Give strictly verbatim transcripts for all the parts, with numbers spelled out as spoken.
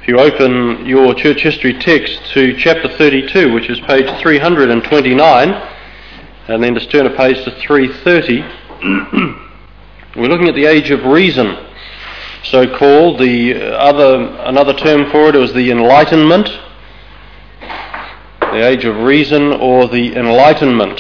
If you open your church history text to chapter thirty-two, which is page three hundred twenty-nine, and then just turn a page to three thirty, we're looking at the age of reason, so called. The other another term for it was the Enlightenment, the age of reason or the Enlightenment.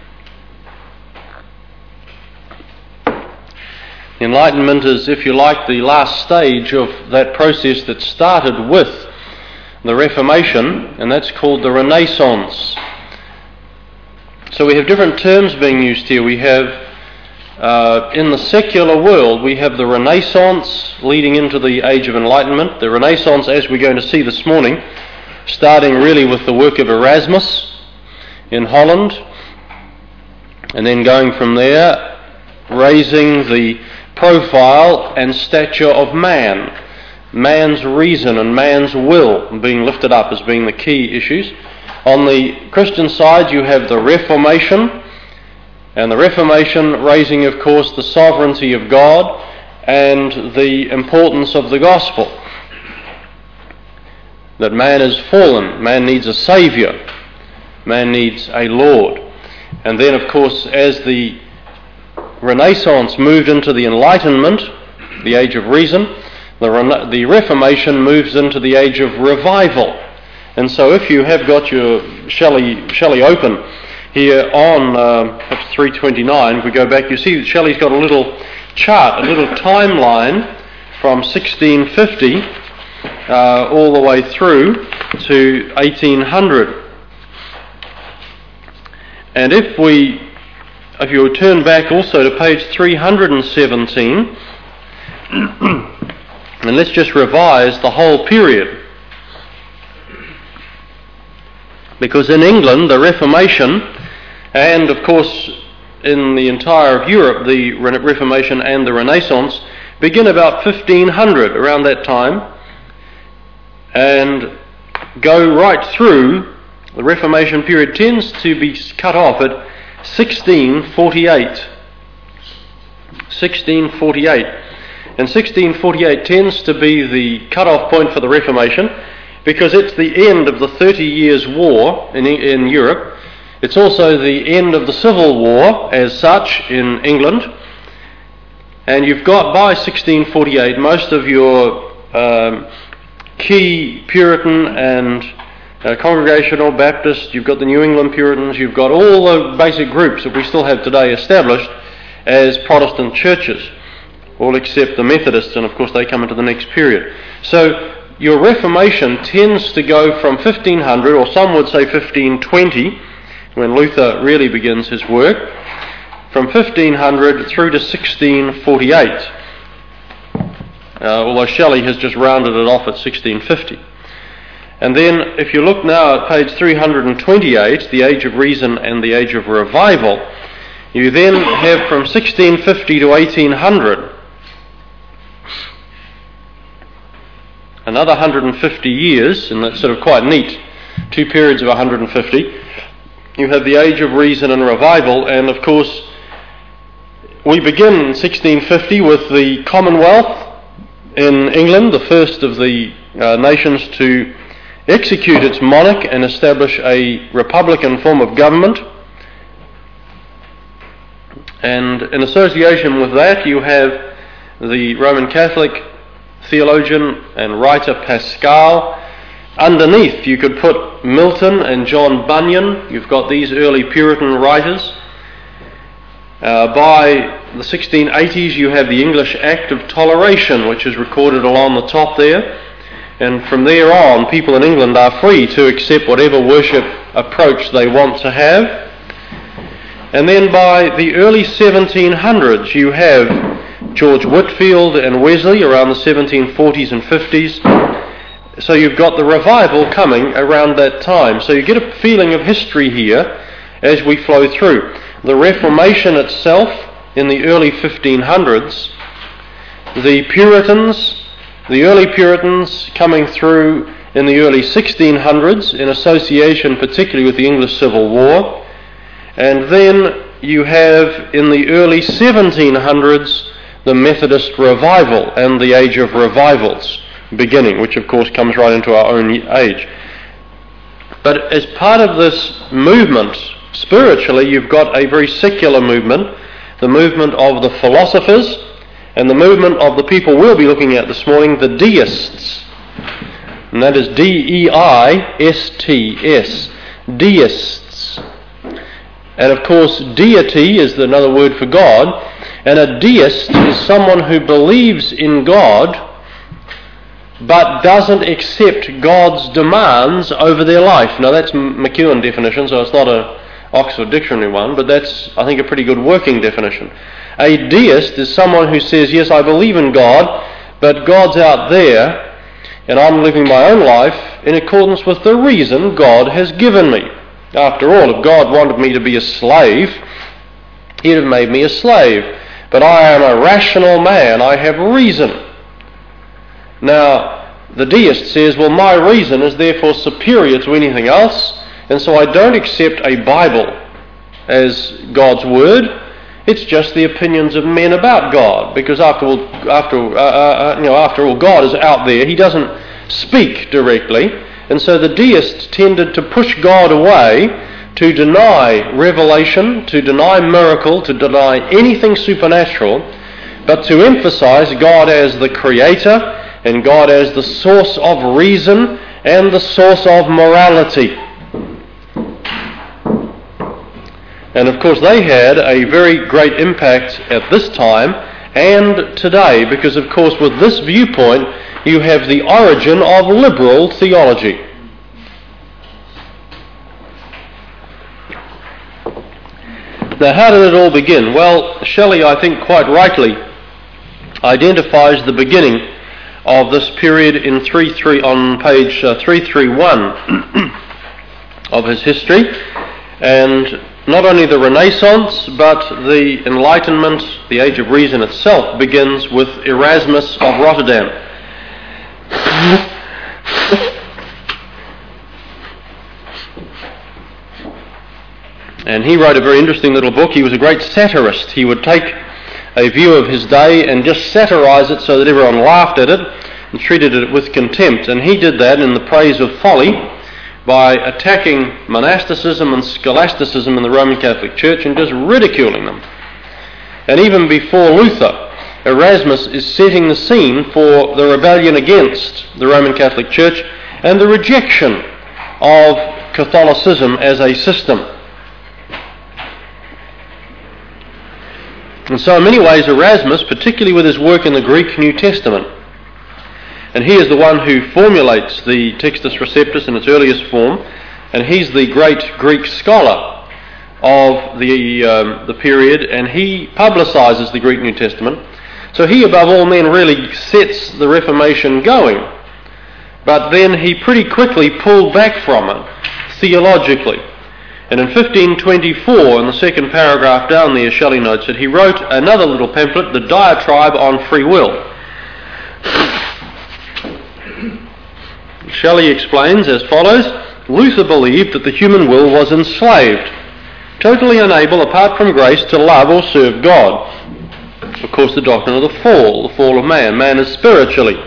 Enlightenment is, if you like, the last stage of that process that started with the Reformation, and that's called the Renaissance. So we have different terms being used here. We have, uh, in the secular world, we have the Renaissance leading into the Age of Enlightenment. The Renaissance, as we're going to see this morning, starting really with the work of Erasmus in Holland, and then going from there, raising the profile and stature of man, man's reason and man's will being lifted up as being the key issues. On the Christian side, you have the Reformation, and the Reformation raising, of course, the sovereignty of God and the importance of the gospel, that man is fallen, man needs a saviour, man needs a Lord. And then, of course, as the Renaissance moved into the Enlightenment, the age of reason, the, Re- the Reformation moves into the age of revival. And so if you have got your Shelley, Shelley open here on uh, three twenty-nine, if we go back, you see that Shelley's got a little chart, a little timeline from sixteen fifty uh, all the way through to eighteen hundred. And if we If you would turn back also to page three hundred seventeen, and let's just revise the whole period. Because in England, the Reformation, and of course in the entire of Europe, the Reformation and the Renaissance, begin about fifteen hundred, around that time, and go right through. The Reformation period tends to be cut off at sixteen forty-eight. sixteen forty-eight. And sixteen forty-eight tends to be the cut-off point for the Reformation because it's the end of the Thirty Years' War in, in Europe. It's also the end of the Civil War as such in England. And you've got, by sixteen forty-eight, most of your um, key Puritan and Uh, Congregational Baptist, you've got the New England Puritans, you've got all the basic groups that we still have today established as Protestant churches, all except the Methodists, and of course they come into the next period. So your Reformation tends to go from fifteen hundred, or some would say fifteen twenty, when Luther really begins his work, from fifteen hundred through to sixteen forty-eight, uh, although Shelley has just rounded it off at sixteen fifty. And then, if you look now at page three hundred twenty-eight, the Age of Reason and the Age of Revival, you then have from sixteen fifty to eighteen hundred, another one hundred fifty years, and that's sort of quite neat, two periods of one hundred fifty. You have the Age of Reason and Revival, and of course, we begin in sixteen fifty with the Commonwealth in England, the first of the uh, nations to execute its monarch and establish a republican form of government. And in association with that, you have the Roman Catholic theologian and writer Pascal. Underneath, you could put Milton and John Bunyan. You've got these early Puritan writers. Uh, by the sixteen eighties, you have the English Act of Toleration, which is recorded along the top there. And from there on, people in England are free to accept whatever worship approach they want to have. And then by the early seventeen hundreds, you have George Whitefield and Wesley around the seventeen forties and fifties. So you've got the revival coming around that time. So you get a feeling of history here as we flow through. The Reformation itself in the early fifteen hundreds, the Puritans, the early Puritans coming through in the early sixteen hundreds in association particularly with the English Civil War, and then you have in the early seventeen hundreds the Methodist Revival and the Age of Revivals, beginning, which of course comes right into our own age. But as part of this movement, spiritually, you've got a very secular movement, the movement of the philosophers, and the movement of the people we'll be looking at this morning, the deists. And that is D E I S T S, deists. And of course, deity is another word for God, and a deist is someone who believes in God but doesn't accept God's demands over their life. Now that's McEwen definition, so it's not an Oxford Dictionary one, but that's, I think, a pretty good working definition. A deist is someone who says, yes, I believe in God, but God's out there, and I'm living my own life in accordance with the reason God has given me. After all, if God wanted me to be a slave, He'd have made me a slave. But I am a rational man, I have reason. Now, the deist says, well, my reason is therefore superior to anything else, and so I don't accept a Bible as God's word. It's just the opinions of men about God, because after all, after, uh, uh, you know, after all, God is out there. He doesn't speak directly, and so the deists tended to push God away, to deny revelation, to deny miracle, to deny anything supernatural, but to emphasize God as the creator, and God as the source of reason and the source of morality. And of course they had a very great impact at this time and today, because of course with this viewpoint you have the origin of liberal theology. Now, how did it all begin? Well, Shelley, I think quite rightly, identifies the beginning of this period in three three on page uh, three thirty-one of his history, and not only the Renaissance but the Enlightenment, the Age of Reason itself, begins with Erasmus of Rotterdam. And he wrote a very interesting little book. He was a great satirist. He would take a view of his day and just satirize it so that everyone laughed at it and treated it with contempt. And he did that in the praise of folly by attacking monasticism and scholasticism in the Roman Catholic Church and just ridiculing them. And even before Luther, Erasmus is setting the scene for the rebellion against the Roman Catholic Church and the rejection of Catholicism as a system. And so in many ways Erasmus, particularly with his work in the Greek New Testament, and he is the one who formulates the Textus Receptus in its earliest form, and he's the great Greek scholar of the um, the period, and he publicises the Greek New Testament. So he, above all men, really sets the Reformation going. But then he pretty quickly pulled back from it theologically. And in fifteen twenty-four, in the second paragraph down there, Shelley notes that he wrote another little pamphlet, The Diatribe on Free Will. Shelley explains as follows: Luther believed that the human will was enslaved, totally unable, apart from grace, to love or serve God. Of course, the doctrine of the fall, the fall of man. Man is spiritually,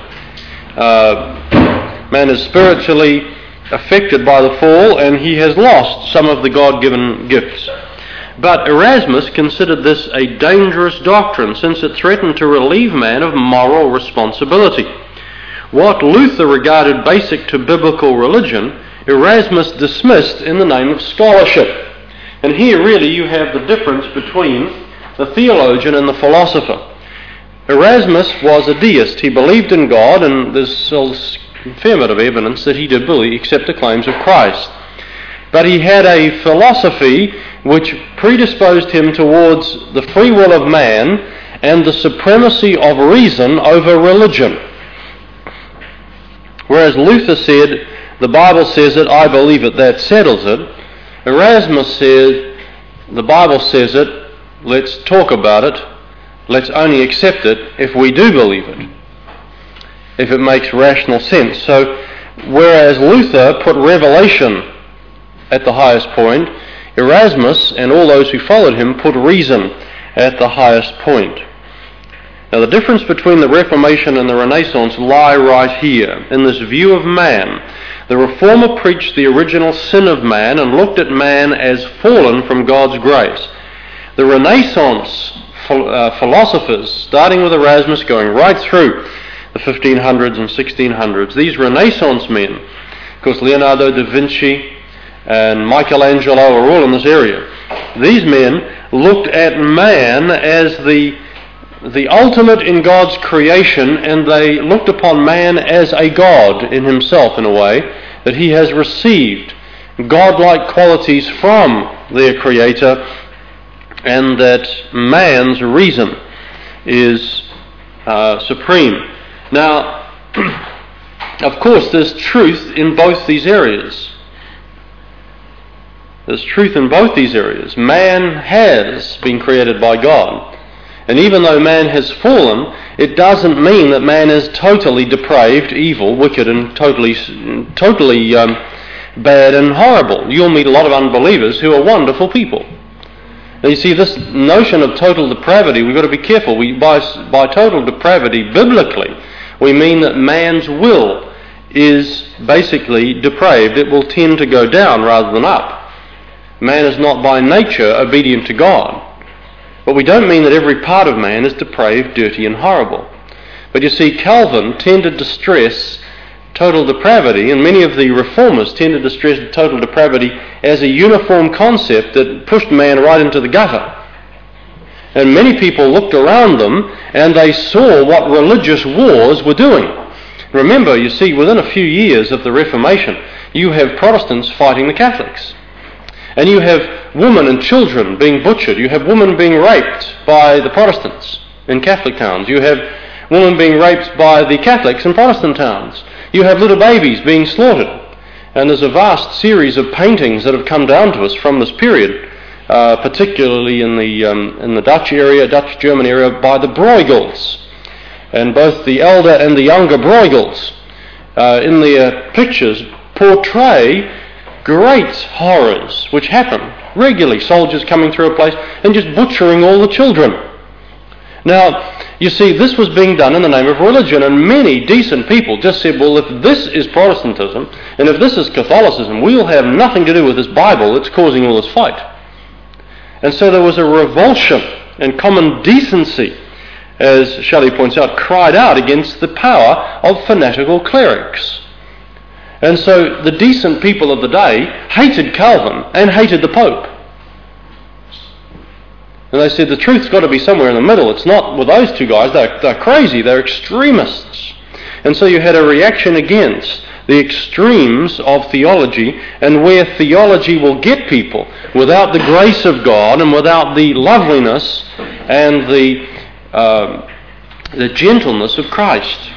uh, man is spiritually affected by the fall, and he has lost some of the God-given gifts. But Erasmus considered this a dangerous doctrine, since it threatened to relieve man of moral responsibility. What Luther regarded basic to biblical religion, Erasmus dismissed in the name of scholarship. And here really you have the difference between the theologian and the philosopher. Erasmus was a deist. He believed in God, and there's a fair amount of evidence that he did believe, accept the claims of Christ. But he had a philosophy which predisposed him towards the free will of man and the supremacy of reason over religion. Whereas Luther said, the Bible says it, I believe it, that settles it. Erasmus said, the Bible says it, let's talk about it, let's only accept it if we do believe it, if it makes rational sense. So, whereas Luther put revelation at the highest point, Erasmus and all those who followed him put reason at the highest point. Now the difference between the Reformation and the Renaissance lie right here, in this view of man. The Reformer preached the original sin of man and looked at man as fallen from God's grace. The Renaissance uh, philosophers, starting with Erasmus, going right through the fifteen hundreds and sixteen hundreds, these Renaissance men, of course Leonardo da Vinci and Michelangelo are all in this area. These men looked at man as the the ultimate in God's creation, and they looked upon man as a God in himself in a way, that he has received godlike qualities from their Creator, and that man's reason is uh, supreme. Now, of course, there's truth in both these areas. There's truth in both these areas. Man has been created by God. And even though man has fallen, it doesn't mean that man is totally depraved, evil, wicked, and totally, totally um, bad and horrible. You'll meet a lot of unbelievers who are wonderful people. Now you see, this notion of total depravity, we've got to be careful. We, by, by total depravity, biblically, we mean that man's will is basically depraved. It will tend to go down rather than up. Man is not by nature obedient to God. But we don't mean that every part of man is depraved, dirty, and horrible. But you see, Calvin tended to stress total depravity, and many of the reformers tended to stress total depravity as a uniform concept that pushed man right into the gutter. And many people looked around them and they saw what religious wars were doing. Remember, you see, within a few years of the Reformation, you have Protestants fighting the Catholics. And you have women and children being butchered. You have women being raped by the Protestants in Catholic towns. You have women being raped by the Catholics in Protestant towns. You have little babies being slaughtered. And there's a vast series of paintings that have come down to us from this period, uh, particularly in the um, in the Dutch area, Dutch-German area, by the Bruegels. And both the elder and the younger Bruegels uh, in their pictures portray great horrors which happen regularly. Soldiers coming through a place and just butchering all the children. Now, you see, this was being done in the name of religion, and many decent people just said, well, if this is Protestantism and if this is Catholicism, we'll have nothing to do with this Bible that's causing all this fight. And so there was a revulsion, and common decency, as Shelley points out, cried out against the power of fanatical clerics. And so the decent people of the day hated Calvin and hated the Pope. And they said the truth's got to be somewhere in the middle. It's not with those two guys. They're, they're crazy. They're extremists. And so you had a reaction against the extremes of theology, and where theology will get people without the grace of God and without the loveliness and the, uh, the gentleness of Christ.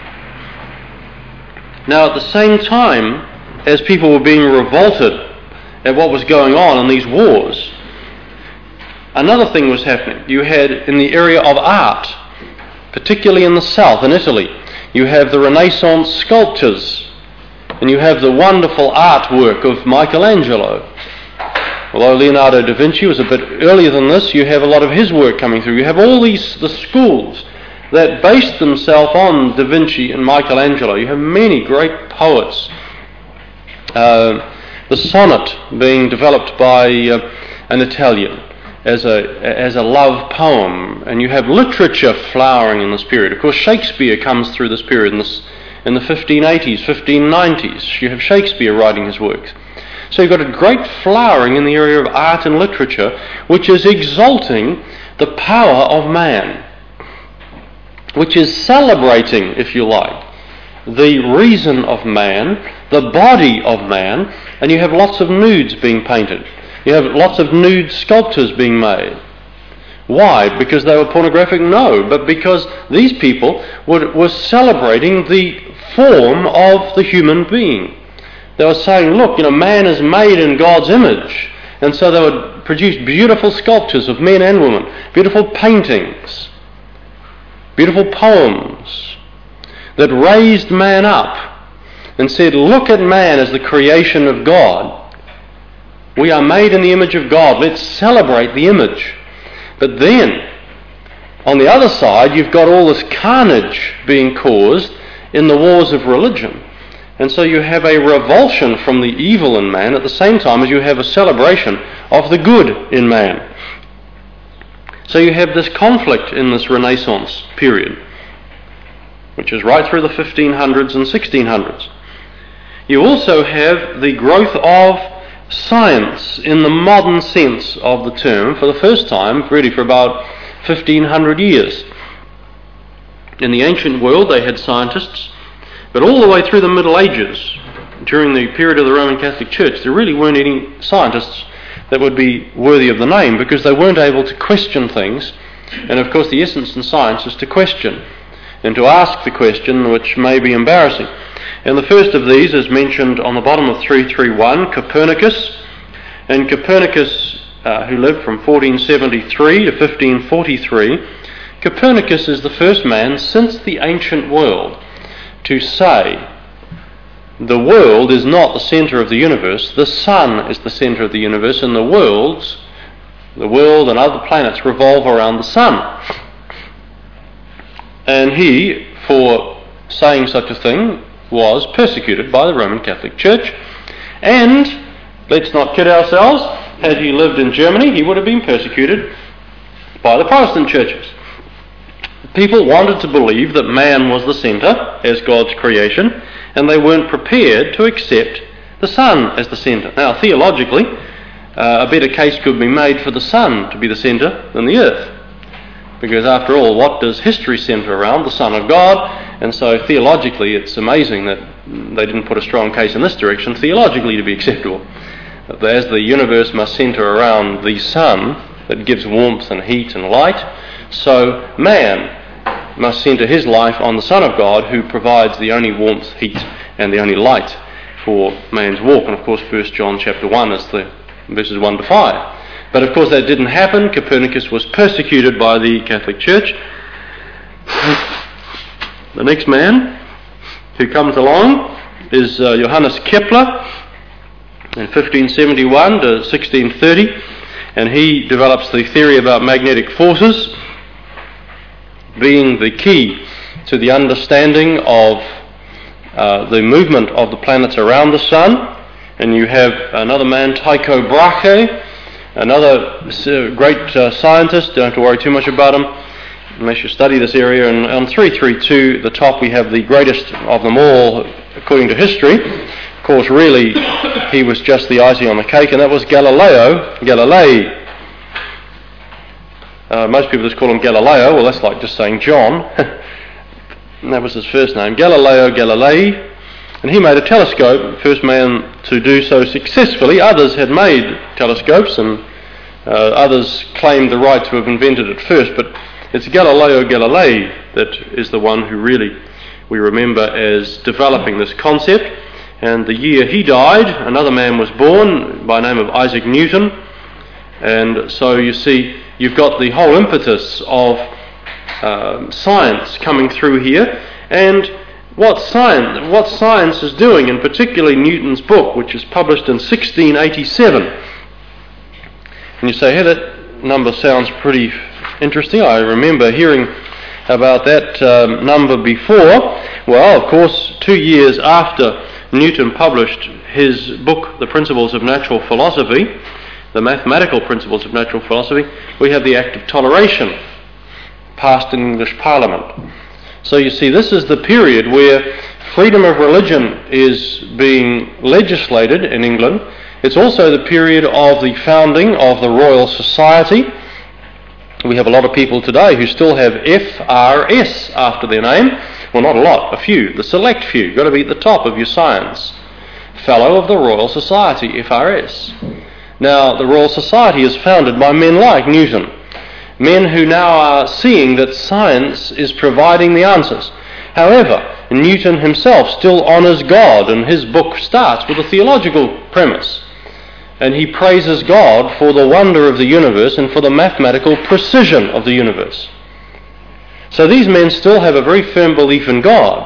Now, at the same time, as people were being revolted at what was going on in these wars, another thing was happening. You had, in the area of art, particularly in the south, in Italy, you have the Renaissance sculptures, and you have the wonderful artwork of Michelangelo. Although Leonardo da Vinci was a bit earlier than this, you have a lot of his work coming through. You have all these the schools that based themselves on Da Vinci and Michelangelo. You have many great poets. Uh, the sonnet being developed by uh, an Italian as a as a love poem, and you have literature flowering in this period. Of course, Shakespeare comes through this period in, this, in the fifteen eighties, fifteen nineties. You have Shakespeare writing his works. So you've got a great flowering in the area of art and literature, which is exalting the power of man, which is celebrating, if you like, the reason of man, the body of man, and you have lots of nudes being painted. You have lots of nude sculptures being made. Why? Because they were pornographic? No, but because these people were, were celebrating the form of the human being. They were saying, look, you know, man is made in God's image. And so they would produce beautiful sculptures of men and women, beautiful paintings, beautiful poems that raised man up and said, look at man as the creation of God. We are made in the image of God. Let's celebrate the image. But then on the other side, you've got all this carnage being caused in the wars of religion. And so you have a revulsion from the evil in man at the same time as you have a celebration of the good in man. So you have this conflict in this Renaissance period, which is right through the fifteen hundreds and sixteen hundreds. You also have the growth of science in the modern sense of the term for the first time, really for about fifteen hundred years. In the ancient world they had scientists, but all the way through the Middle Ages, during the period of the Roman Catholic Church, there really weren't any scientists that would be worthy of the name, because they weren't able to question things. And of course the essence in science is to question, and to ask the question which may be embarrassing. And the first of these is mentioned on the bottom of three thirty-one, Copernicus. And Copernicus, uh, who lived from fourteen seventy-three to fifteen forty-three, Copernicus is the first man since the ancient world to say the world is not the centre of the universe, the sun is the centre of the universe, and the worlds, the world and other planets revolve around the sun. And he, for saying such a thing, was persecuted by the Roman Catholic Church. And, let's not kid ourselves, had he lived in Germany, he would have been persecuted by the Protestant churches. People wanted to believe that man was the centre as God's creation, and they weren't prepared to accept the sun as the centre. Now, theologically, uh, a better case could be made for the sun to be the centre than the earth. Because after all, what does history centre around? The Son of God. And so theologically it's amazing that they didn't put a strong case in this direction, theologically to be acceptable. As the universe must centre around the sun that gives warmth and heat and light, so man must centre his life on the Son of God, who provides the only warmth, heat and the only light for man's walk. And of course First John chapter one is the verses one to five. But of course that didn't happen. Copernicus was persecuted by the Catholic Church. The next man who comes along is uh, Johannes Kepler in fifteen seventy-one to sixteen thirty, and he develops the theory about magnetic forces, being the key to the understanding of uh, the movement of the planets around the sun. And you have another man, Tycho Brahe, another great uh, scientist. Don't have to worry too much about him unless you study this area. And on three thirty-two, the top, we have the greatest of them all according to history. Of course, really, he was just the icing on the cake, and that was Galileo Galilei. Uh, most people just call him Galileo. Well, that's like just saying John. And that was his first name, Galileo Galilei. And he made a telescope, first man to do so successfully. Others had made telescopes, and uh, others claimed the right to have invented it first, but it's Galileo Galilei that is the one who really we remember as developing this concept. And the year he died, another man was born by the name of Isaac Newton. And so you see, you've got the whole impetus of uh, science coming through here. And What science, what science is doing, and particularly Newton's book, which is published in sixteen eighty-seven. And you say, hey, that number sounds pretty interesting. I remember hearing about that um, number before. Well, of course, two years after Newton published his book, The Principles of Natural Philosophy, the mathematical principles of natural philosophy, we have the Act of Toleration passed in English Parliament. So you see, this is the period where freedom of religion is being legislated in England. It's also the period of the founding of the Royal Society. We have a lot of people today who still have F R S after their name. Well, not a lot, a few, the select few. You've got to be at the top of your science. Fellow of the Royal Society, F R S. Now, the Royal Society is founded by men like Newton. Men who now are seeing that science is providing the answers. However, Newton himself still honours God, and his book starts with a theological premise. And he praises God for the wonder of the universe and for the mathematical precision of the universe. So these men still have a very firm belief in God,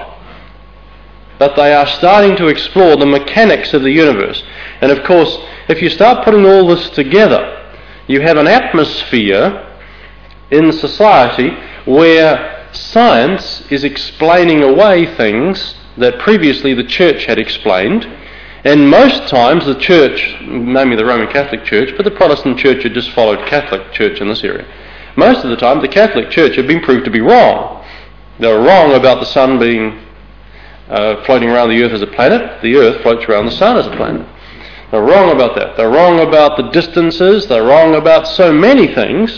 but they are starting to explore the mechanics of the universe. And of course, if you start putting all this together, you have an atmosphere in society where science is explaining away things that previously the church had explained, and most times the church, namely the Roman Catholic Church, but the Protestant Church had just followed Catholic Church in this area. Most of the time the Catholic Church had been proved to be wrong. They were wrong about the sun being uh, floating around the earth as a planet. The earth floats around the sun as a planet. They're wrong about that. They're wrong about the distances. They're wrong about so many things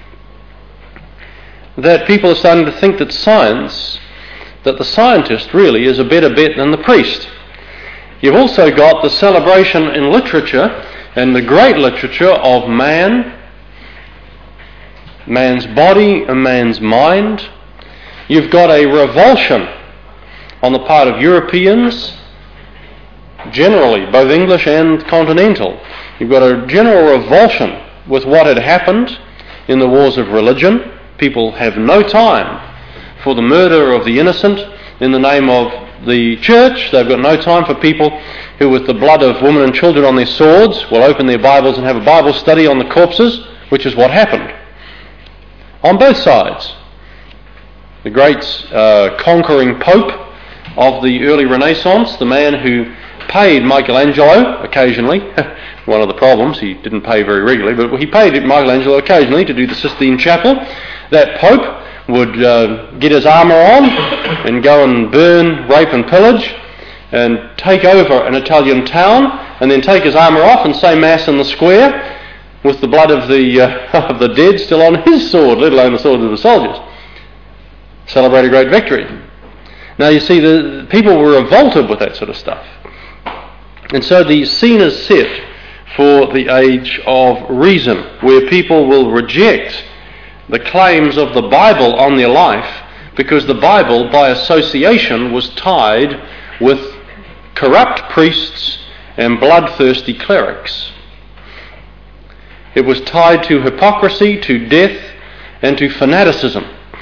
that people are starting to think that science, that the scientist really is a better bet than the priest. You've also got the celebration in literature, and the great literature, of man, man's body and man's mind. You've got a revulsion on the part of Europeans, generally, both English and continental. You've got a general revulsion with what had happened in the wars of religion. People have no time for the murder of the innocent in the name of the church. They've got no time for people who, with the blood of women and children on their swords, will open their Bibles and have a Bible study on the corpses, which is what happened on both sides. The great uh, conquering Pope of the early Renaissance, the man who paid Michelangelo occasionally, one of the problems, he didn't pay very regularly, but he paid Michelangelo occasionally to do the Sistine Chapel. That Pope would uh, get his armour on and go and burn, rape and pillage and take over an Italian town, and then take his armour off and say Mass in the square with the blood of the uh, of the dead still on his sword, let alone the swords of the soldiers. Celebrate a great victory. Now you see, the people were revolted with that sort of stuff. And so the scene is set for the age of reason, where people will reject the claims of the Bible on their life, because the Bible, by association, was tied with corrupt priests and bloodthirsty clerics. It was tied to hypocrisy, to death, and to fanaticism.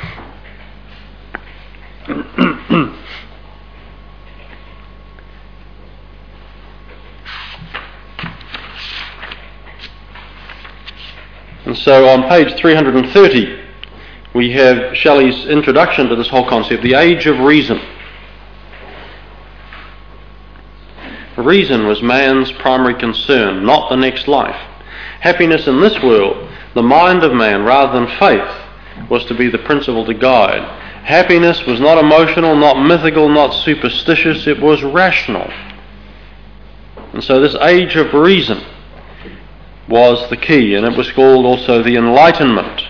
And so on page three hundred thirty we have Shelley's introduction to this whole concept, the age of reason. Reason was man's primary concern, not the next life. Happiness in this world, the mind of man rather than faith, was to be the principle to guide. Happiness was not emotional, not mythical, not superstitious, it was rational. And so this age of reason was the key, and it was called also the Enlightenment.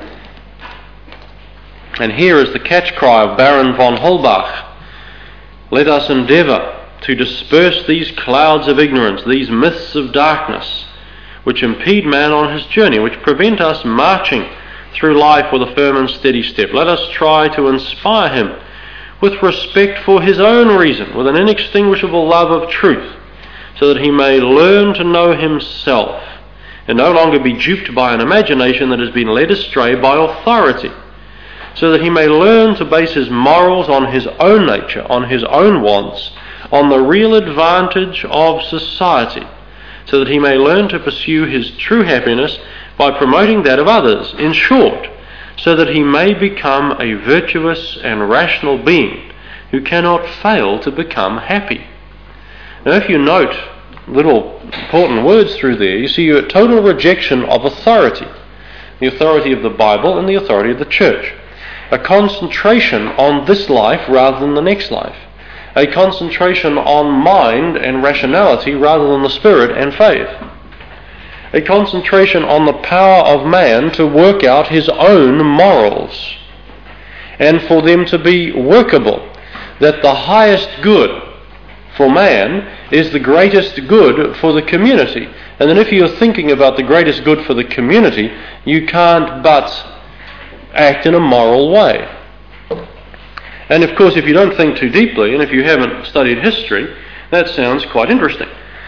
And here is the catch cry of Baron von Holbach: let us endeavour to disperse these clouds of ignorance, these myths of darkness, which impede man on his journey, which prevent us marching through life with a firm and steady step. Let us try to inspire him with respect for his own reason, with an inextinguishable love of truth, so that he may learn to know himself and no longer be duped by an imagination that has been led astray by authority, so that he may learn to base his morals on his own nature, on his own wants, on the real advantage of society, so that he may learn to pursue his true happiness by promoting that of others. In short, so that he may become a virtuous and rational being who cannot fail to become happy. Now, if you note little important words through there, you see a total rejection of authority, the authority of the Bible and the authority of the church. A concentration on this life rather than the next life. A concentration on mind and rationality rather than the spirit and faith. A concentration on the power of man to work out his own morals, and for them to be workable, that the highest good for man is the greatest good for the community. And then if you're thinking about the greatest good for the community, you can't but act in a moral way. And of course, if you don't think too deeply, and if you haven't studied history, that sounds quite interesting.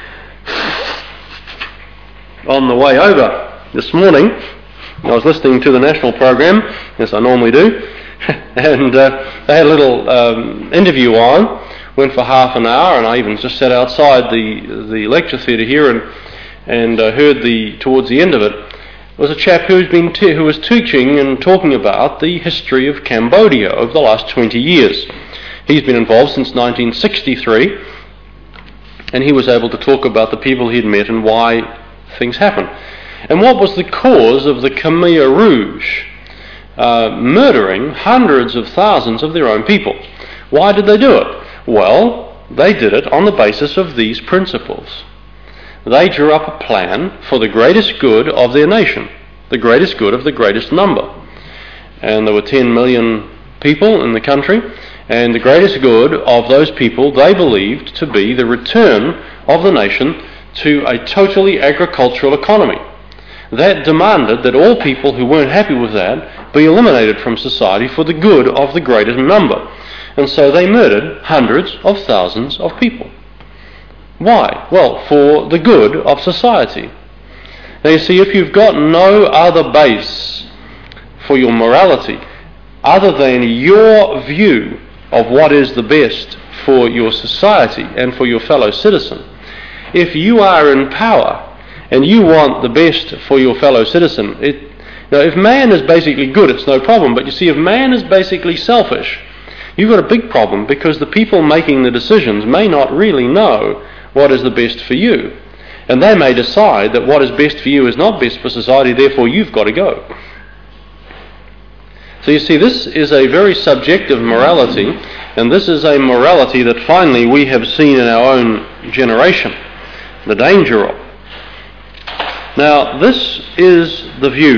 On the way over this morning, I was listening to the national program, as I normally do, and uh, they had a little um, interview on, went for half an hour, and I even just sat outside the the lecture theatre here and and uh, heard the towards the end of it, was a chap who's been te- who was teaching and talking about the history of Cambodia over the last twenty years. He's been involved since nineteen sixty-three, and he was able to talk about the people he'd met and why things happened. And what was the cause of the Khmer Rouge uh, murdering hundreds of thousands of their own people? Why did they do it? Well, they did it on the basis of these principles. They drew up a plan for the greatest good of their nation, the greatest good of the greatest number. And there were ten million people in the country, and the greatest good of those people they believed to be the return of the nation to a totally agricultural economy. That demanded that all people who weren't happy with that be eliminated from society for the good of the greatest number. And so they murdered hundreds of thousands of people. Why? Well, for the good of society. Now you see, if you've got no other base for your morality other than your view of what is the best for your society and for your fellow citizen, if you are in power and you want the best for your fellow citizen, it, now if man is basically good, it's no problem. But you see, if man is basically selfish, you've got a big problem, because the people making the decisions may not really know what is the best for you. And they may decide that what is best for you is not best for society, therefore you've got to go. So you see, this is a very subjective morality, and this is a morality that finally we have seen in our own generation the danger of. Now, this is the view.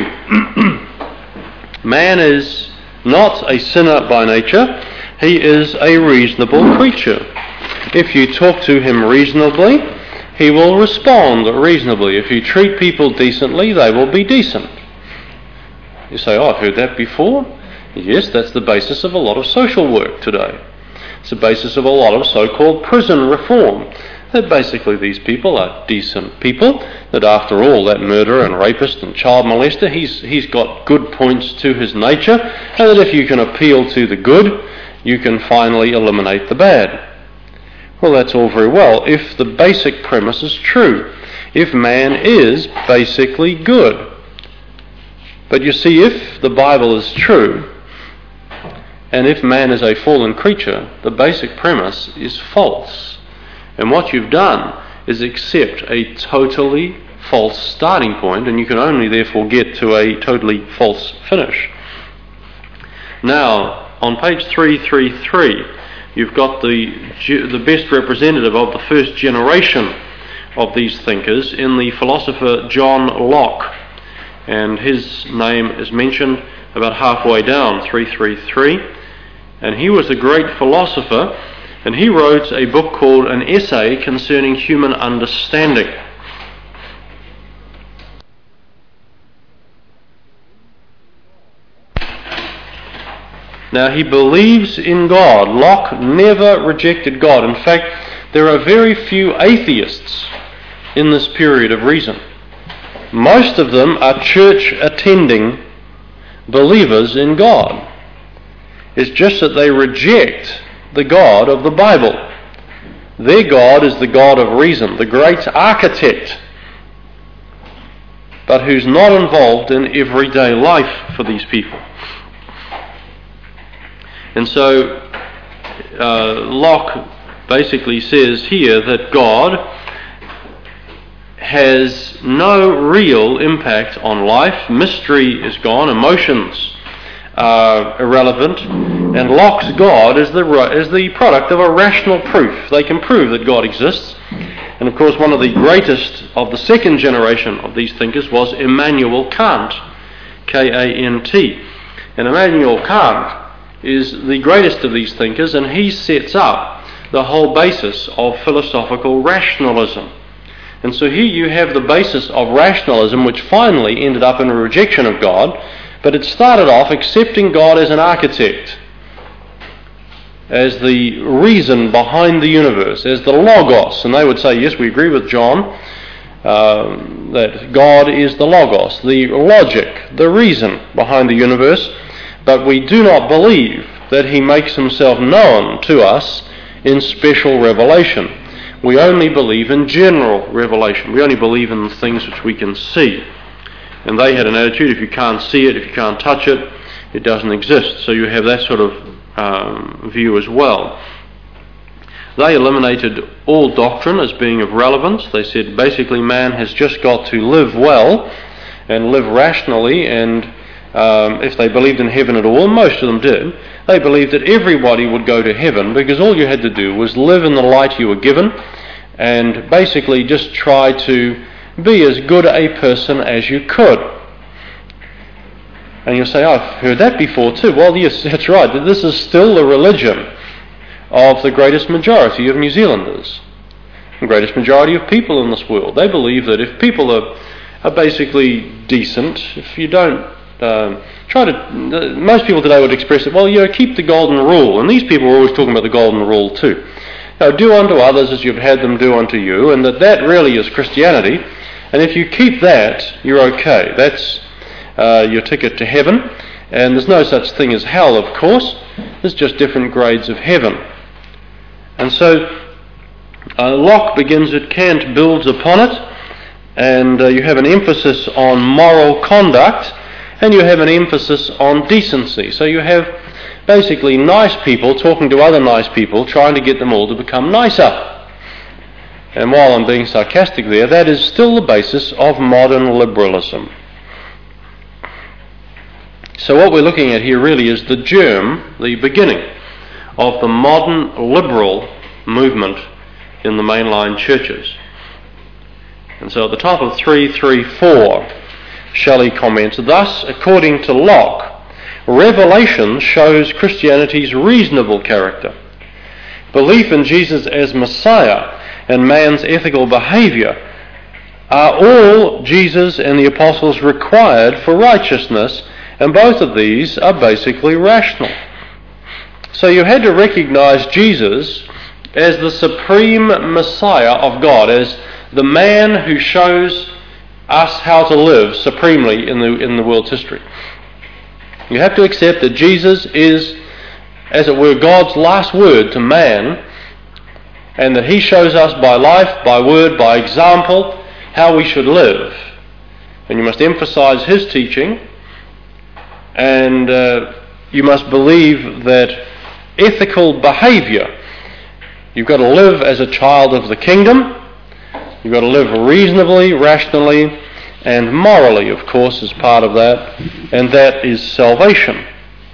Man is not a sinner by nature. He is a reasonable creature. If you talk to him reasonably, he will respond reasonably. If you treat people decently, they will be decent. You say, oh, I've heard that before. Yes, that's the basis of a lot of social work today. It's the basis of a lot of so-called prison reform. That basically these people are decent people, that after all, that murderer and rapist and child molester, he's, he's got good points to his nature, and that if you can appeal to the good, you can finally eliminate the bad. Well, that's all very well if the basic premise is true, if man is basically good. But you see, if the Bible is true, and if man is a fallen creature, the basic premise is false. And what you've done is accept a totally false starting point, and you can only therefore get to a totally false finish. Now, on page three thirty-three, you've got the, the best representative of the first generation of these thinkers in the philosopher John Locke. And his name is mentioned about halfway down, three thirty-three. And he was a great philosopher, and he wrote a book called An Essay Concerning Human Understanding. Now, he believes in God. Locke never rejected God. In fact, there are very few atheists in this period of reason. Most of them are church-attending believers in God. It's just that they reject the God of the Bible. Their God is the God of reason, the great architect, but who's not involved in everyday life for these people. And so uh, Locke basically says here that God has no real impact on life. Mystery is gone, emotions are irrelevant, and Locke's God is the, is the product of a rational proof. They can prove that God exists. And of course, one of the greatest of the second generation of these thinkers was Immanuel Kant, K A N T. And Immanuel Kant is the greatest of these thinkers, and he sets up the whole basis of philosophical rationalism. And so here you have the basis of rationalism, which finally ended up in a rejection of God, but it started off accepting God as an architect, as the reason behind the universe, as the Logos. And they would say, yes, we agree with John, uh, that God is the Logos, the logic, the reason behind the universe, but we do not believe that he makes himself known to us in special revelation. We only believe in general revelation. We only believe in the things which we can see. And they had an attitude, if you can't see it, if you can't touch it, it doesn't exist. So you have that sort of um, view as well. They eliminated all doctrine as being of relevance. They said basically man has just got to live well and live rationally, and um, if they believed in heaven at all, and most of them did, they believed that everybody would go to heaven because all you had to do was live in the light you were given and basically just try to be as good a person as you could. And you'll say, oh, I've heard that before too. Well, yes, that's right. This is still the religion of the greatest majority of New Zealanders, the greatest majority of people in this world. They believe that if people are, are basically decent, if you don't um, try to... Uh, most people today would express it, well, you know, keep the golden rule. And these people are always talking about the golden rule too. You know, do unto others as you've had them do unto you, and that that really is Christianity. And if you keep that, you're okay. That's uh, your ticket to heaven. And there's no such thing as hell, of course. There's just different grades of heaven. And so uh, Locke begins it, Kant builds upon it, and uh, you have an emphasis on moral conduct, and you have an emphasis on decency. So you have basically nice people talking to other nice people, trying to get them all to become nicer. And while I'm being sarcastic there, that is still the basis of modern liberalism. So what we're looking at here really is the germ, the beginning of the modern liberal movement in the mainline churches. And so at the top of three thirty-four, Shelley comments, thus, according to Locke, Revelation shows Christianity's reasonable character. Belief in Jesus as Messiah and man's ethical behaviour are all Jesus and the apostles required for righteousness, and both of these are basically rational. So you had to recognise Jesus as the supreme Messiah of God, as the man who shows us how to live supremely in the in the world's history. You have to accept that Jesus is, as it were, God's last word to man, and that he shows us by life, by word, by example, how we should live. And you must emphasise his teaching, and uh, you must believe that ethical behaviour, you've got to live as a child of the kingdom, you've got to live reasonably, rationally, and morally, of course, is part of that, and that is salvation.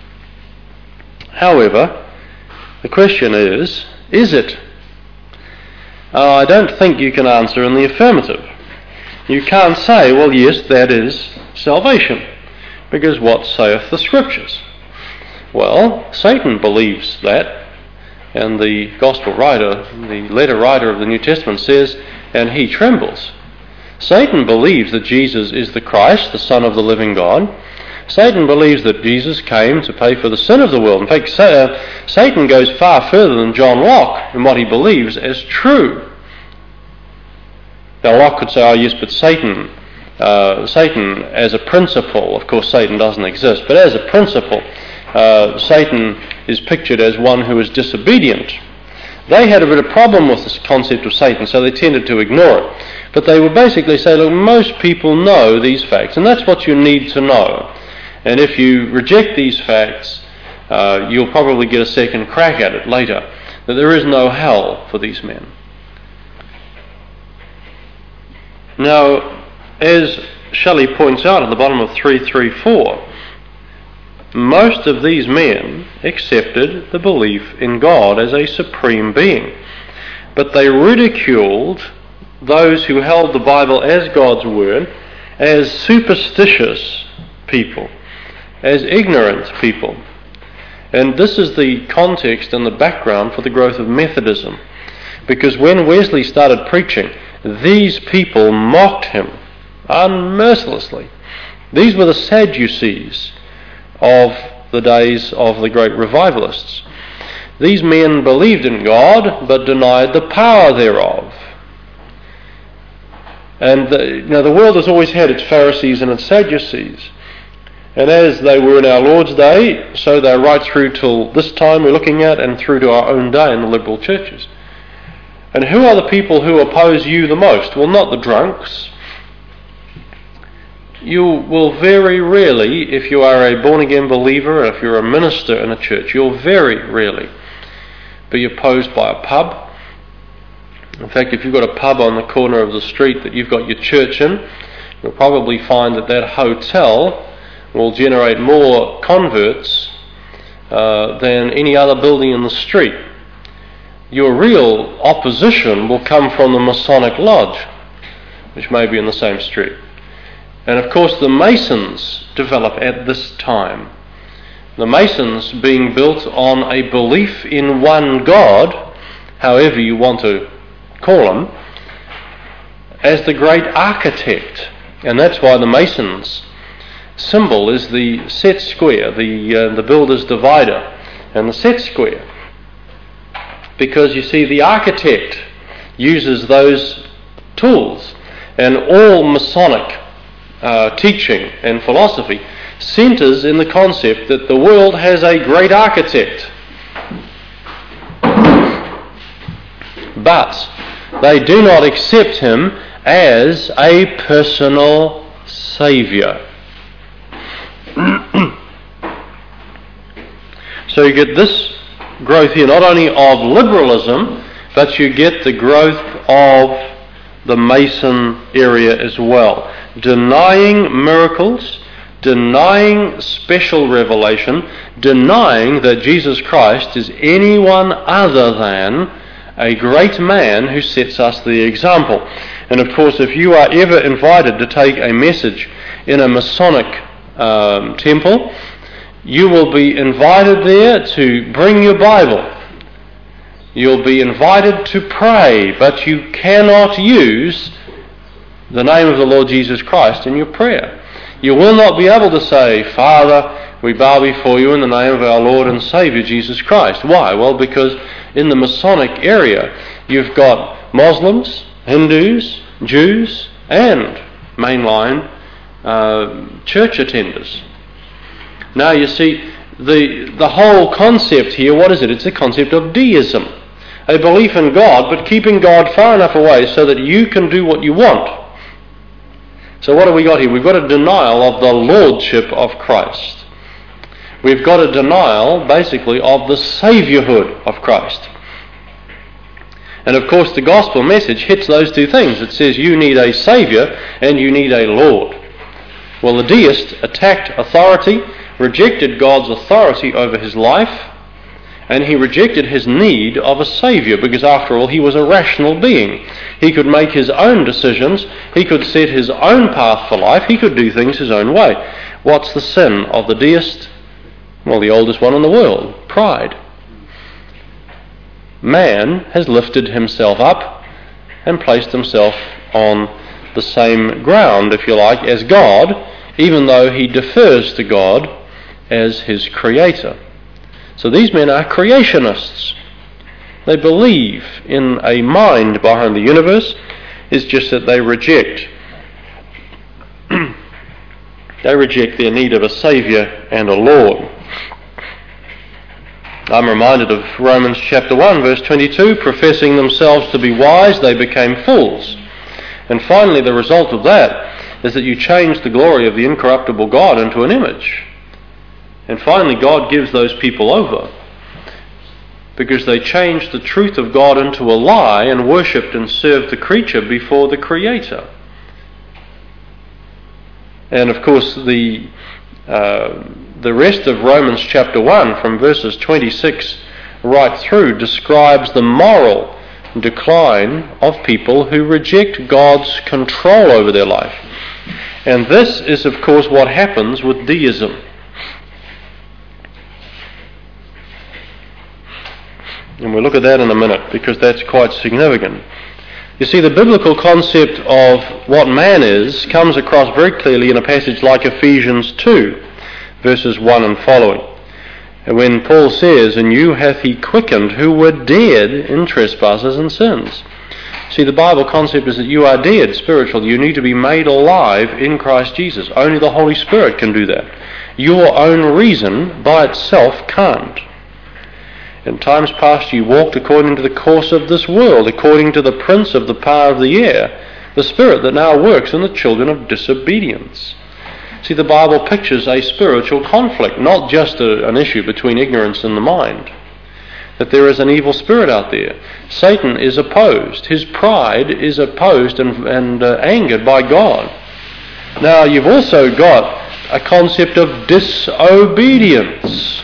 However, the question is, is it? Uh, I don't think you can answer in the affirmative. You can't say, well, yes, that is salvation, because what saith the Scriptures? Well, Satan believes that, and the Gospel writer, the letter writer of the New Testament says, and he trembles. Satan believes that Jesus is the Christ, the Son of the living God. Satan believes that Jesus came to pay for the sin of the world. In fact, Satan goes far further than John Locke in what he believes as true. Now Locke could say, oh yes, but Satan, uh, Satan as a principle, of course Satan doesn't exist, but as a principle, uh, Satan is pictured as one who is disobedient. They had a bit of problem with this concept of Satan, so they tended to ignore it. But they would basically say, look, most people know these facts, and that's what you need to know. And if you reject these facts, uh, you'll probably get a second crack at it later, that there is no hell for these men. Now, as Shelley points out at the bottom of three thirty-four, most of these men accepted the belief in God as a supreme being, but they ridiculed those who held the Bible as God's word as superstitious people, as ignorant people. And this is the context and the background for the growth of Methodism, because when Wesley started preaching, these people mocked him unmercilessly. These were the Sadducees of the days of the great revivalists. These men believed in God but denied the power thereof. And the, you know, the world has always had its Pharisees and its Sadducees. And as they were in our Lord's day, so they're right through till this time we're looking at, and through to our own day in the liberal churches. And who are the people who oppose you the most? Well, not the drunks. you will very rarely, if you are a born-again believer, if you're a minister in a church, you'll very rarely be opposed by a pub. In fact, if you've got a pub on the corner of the street that you've got your church in, you'll probably find that that hotel will generate more converts uh, than any other building in the street. Your real opposition will come from the Masonic Lodge, which may be in the same street. And of course the Masons develop at this time. The Masons being built on a belief in one God, however you want to call him, as the great architect. And that's why the Masons' symbol is the set square, the, uh, the builder's divider, and the set square. Because you see, the architect uses those tools, and all Masonic uh, teaching and philosophy centers in the concept that the world has a great architect. But they do not accept him as a personal saviour. So you get this growth here, not only of liberalism, but you get the growth of the Mason area as well. Denying miracles, denying special revelation, denying that Jesus Christ is anyone other than a great man who sets us the example. And of course, if you are ever invited to take a message in a Masonic um, temple, you will be invited there to bring your Bible. You'll be invited to pray, but you cannot use the name of the Lord Jesus Christ in your prayer. You will not be able to say, "Father, we bow before you in the name of our Lord and Saviour Jesus Christ." Why? Well, because in the Masonic area you've got Muslims, Hindus, Jews, and mainline uh, church attenders. Now you see, the the whole concept here, what is it? It's a concept of deism. A belief in God, but keeping God far enough away so that you can do what you want. So what have we got here? We've got a denial of the lordship of Christ. We've got a denial, basically, of the saviourhood of Christ. And of course the gospel message hits those two things. It says you need a saviour and you need a Lord. Well, the deist attacked authority, rejected God's authority over his life, and he rejected his need of a saviour, because after all he was a rational being. He could make his own decisions, he could set his own path for life, he could do things his own way. What's the sin of the deist? Well, the oldest one in the world, pride. Man has lifted himself up and placed himself on the same ground, if you like, as God, even though he defers to God as his creator. So these men are creationists. They believe in a mind behind the universe. It's just that they reject they reject their need of a saviour and a Lord. I'm reminded of Romans chapter one verse twenty-two, professing themselves to be wise, they became fools. And finally the result of that is that you change the glory of the incorruptible God into an image. And finally God gives those people over, because they changed the truth of God into a lie and worshipped and served the creature before the Creator. And of course the uh, the rest of Romans chapter one, from verses twenty-six right through, describes the moral decline of people who reject God's control over their life. And this is of course what happens with deism. And we'll look at that in a minute, because that's quite significant. You see, the biblical concept of what man is comes across very clearly in a passage like Ephesians two, verses one and following. And when Paul says, "In you hath he quickened who were dead in trespasses and sins." See, the Bible concept is that you are dead spiritually. You need to be made alive in Christ Jesus. Only the Holy Spirit can do that. Your own reason by itself can't. In times past you walked according to the course of this world, according to the prince of the power of the air, the spirit that now works in the children of disobedience. See, the Bible pictures a spiritual conflict, not just a, an issue between ignorance and the mind. That there is an evil spirit out there. Satan is opposed. His pride is opposed and, and uh, angered by God. Now, you've also got a concept of disobedience.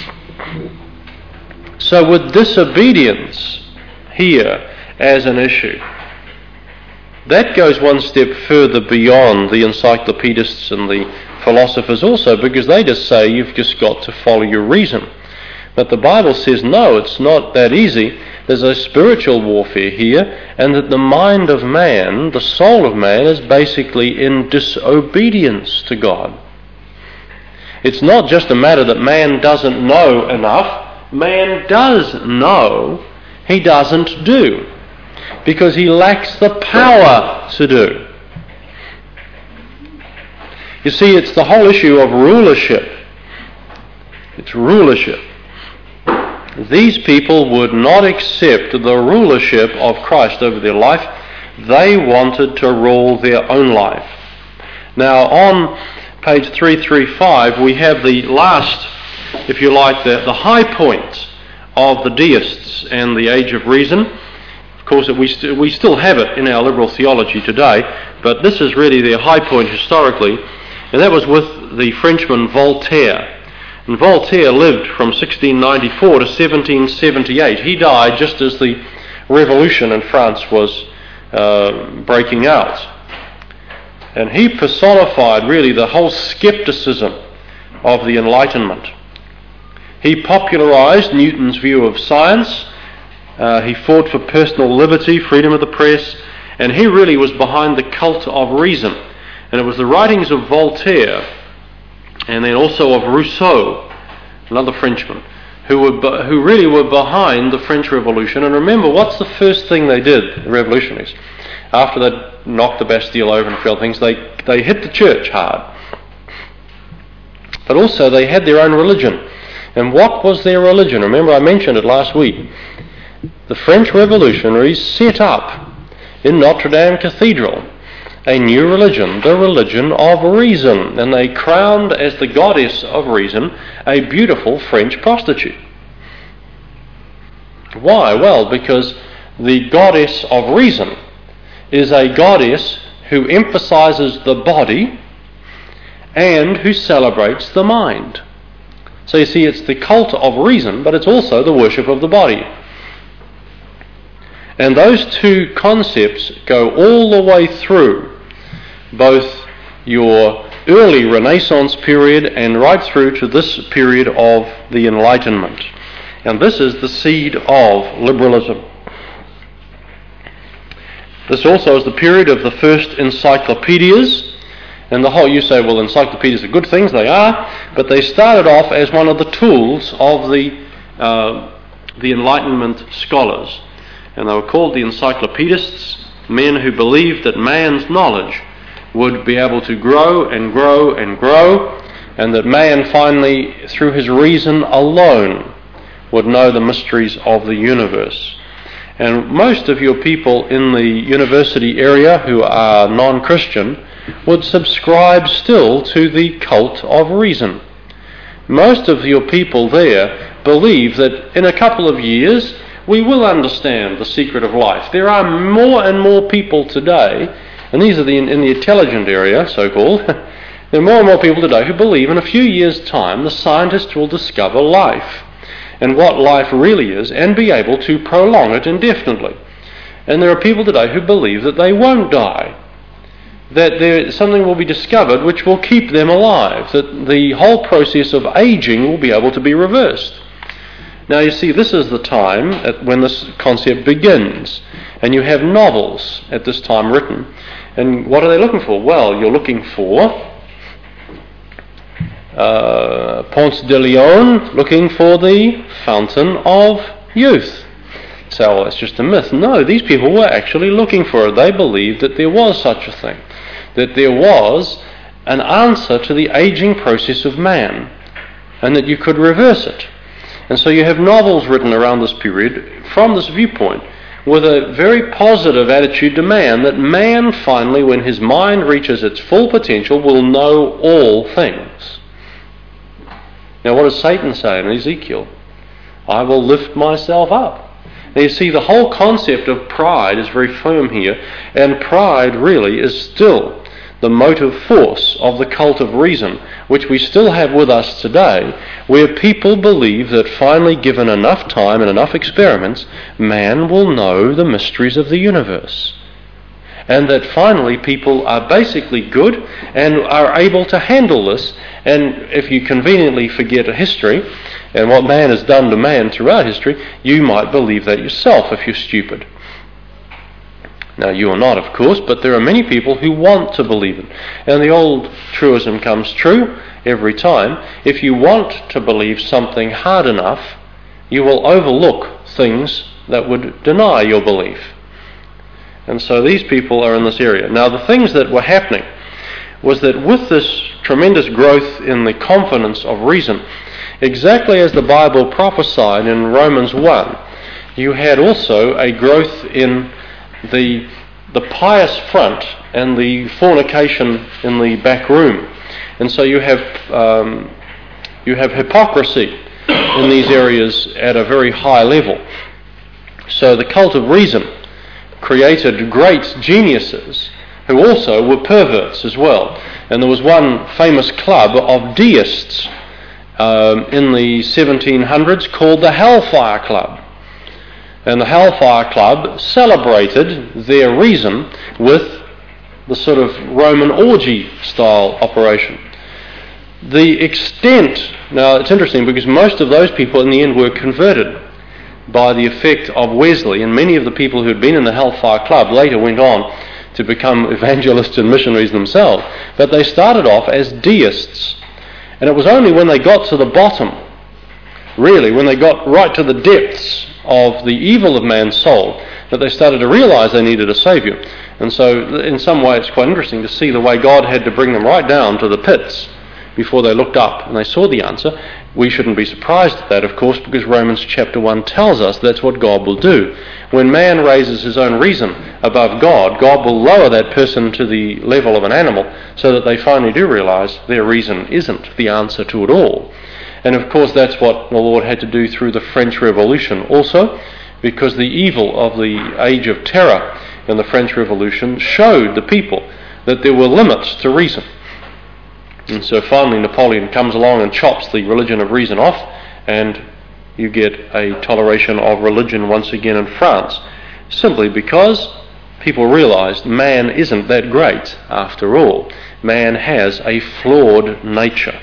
So with disobedience here as an issue, that goes one step further beyond the encyclopedists and the philosophers also, because they just say you've just got to follow your reason. But the Bible says no, it's not that easy. There's a spiritual warfare here, and that the mind of man, the soul of man, is basically in disobedience to God. It's not just a matter that man doesn't know enough. Man does know, he doesn't do, because he lacks the power to do. You see, it's the whole issue of rulership. It's rulership. These people would not accept the rulership of Christ over their life. They wanted to rule their own life. Now, on page three thirty-five, we have the last, if you like, the, the high point of the deists and the Age of Reason. Of course, we, st- we still have it in our liberal theology today, but this is really their high point historically, and that was with the Frenchman Voltaire. And Voltaire lived from sixteen ninety-four to seventeen seventy-eight. He died just as the revolution in France was uh, breaking out. And he personified really the whole skepticism of the Enlightenment. He popularized Newton's view of science. Uh, he fought for personal liberty, freedom of the press, and he really was behind the cult of reason. And it was the writings of Voltaire, and then also of Rousseau, another Frenchman, who were who really were behind the French Revolution. And remember, what's the first thing they did, the revolutionaries? After they'd knocked the Bastille over and a few other things, they, they hit the church hard. But also they had their own religion. And what was their religion? Remember, I mentioned it last week. The French revolutionaries set up in Notre Dame Cathedral a new religion, the religion of reason, and they crowned as the goddess of reason a beautiful French prostitute. Why? Well, because the goddess of reason is a goddess who emphasizes the body and who celebrates the mind. So you see, it's the cult of reason, but it's also the worship of the body. And those two concepts go all the way through both your early Renaissance period and right through to this period of the Enlightenment. And this is the seed of liberalism. This also is the period of the first encyclopedias. And the whole, you say, well, encyclopedias are good things. They are, but they started off as one of the tools of the uh, the Enlightenment scholars. And they were called the encyclopedists, men who believed that man's knowledge would be able to grow and grow and grow, and that man finally, through his reason alone, would know the mysteries of the universe. And most of your people in the university area who are non-Christian would subscribe still to the cult of reason. Most of your people there believe that in a couple of years we will understand the secret of life. There are more and more people today, and these are the, in, in the intelligent area, so-called, there are more and more people today who believe in a few years' time the scientists will discover life and what life really is and be able to prolong it indefinitely. And there are people today who believe that they won't die, that there, something will be discovered which will keep them alive, that the whole process of aging will be able to be reversed. Now you see, this is the time at when this concept begins, and you have novels at this time written. And what are they looking for? Well, you're looking for uh, Ponce de Leon, looking for the fountain of youth. So, well, it's just a myth. No, these people were actually looking for it. They believed that there was such a thing, that there was an answer to the aging process of man, and that you could reverse it. And so you have novels written around this period from this viewpoint, with a very positive attitude to man, that man finally, when his mind reaches its full potential, will know all things. Now what does Satan say in Ezekiel? I will lift myself up. Now you see, the whole concept of pride is very firm here, and pride really is still the motive force of the cult of reason, which we still have with us today, where people believe that finally, given enough time and enough experiments, man will know the mysteries of the universe. And that finally people are basically good and are able to handle this. And if you conveniently forget history and what man has done to man throughout history, you might believe that yourself if you're stupid. Now you are not, of course, but there are many people who want to believe it. And the old truism comes true every time. If you want to believe something hard enough, you will overlook things that would deny your belief. And so these people are in this area. Now the things that were happening was that with this tremendous growth in the confidence of reason, exactly as the Bible prophesied in Romans one, you had also a growth in the the pious front and the fornication in the back room. And so you have um, you have hypocrisy in these areas at a very high level. So the cult of reason created great geniuses who also were perverts as well. And there was one famous club of deists um, in the seventeen hundreds called the Hellfire Club. And the Hellfire Club celebrated their reason with the sort of Roman orgy style operation. The extent, now it's interesting because most of those people in the end were converted by the effect of Wesley, and many of the people who had been in the Hellfire Club later went on to become evangelists and missionaries themselves. But they started off as deists, and it was only when they got to the bottom, really, when they got right to the depths of the evil of man's soul, that they started to realize they needed a saviour. And so in some way it's quite interesting to see the way God had to bring them right down to the pits before they looked up and they saw the answer. We shouldn't be surprised at that, of course, because Romans chapter one tells us that's what God will do. When man raises his own reason above God, God will lower that person to the level of an animal so that they finally do realize their reason isn't the answer to it all. And of course that's what the Lord had to do through the French Revolution also, because the evil of the age of terror in the French Revolution showed the people that there were limits to reason. And so finally Napoleon comes along and chops the religion of reason off, and you get a toleration of religion once again in France, simply because people realized man isn't that great after all. Man has a flawed nature.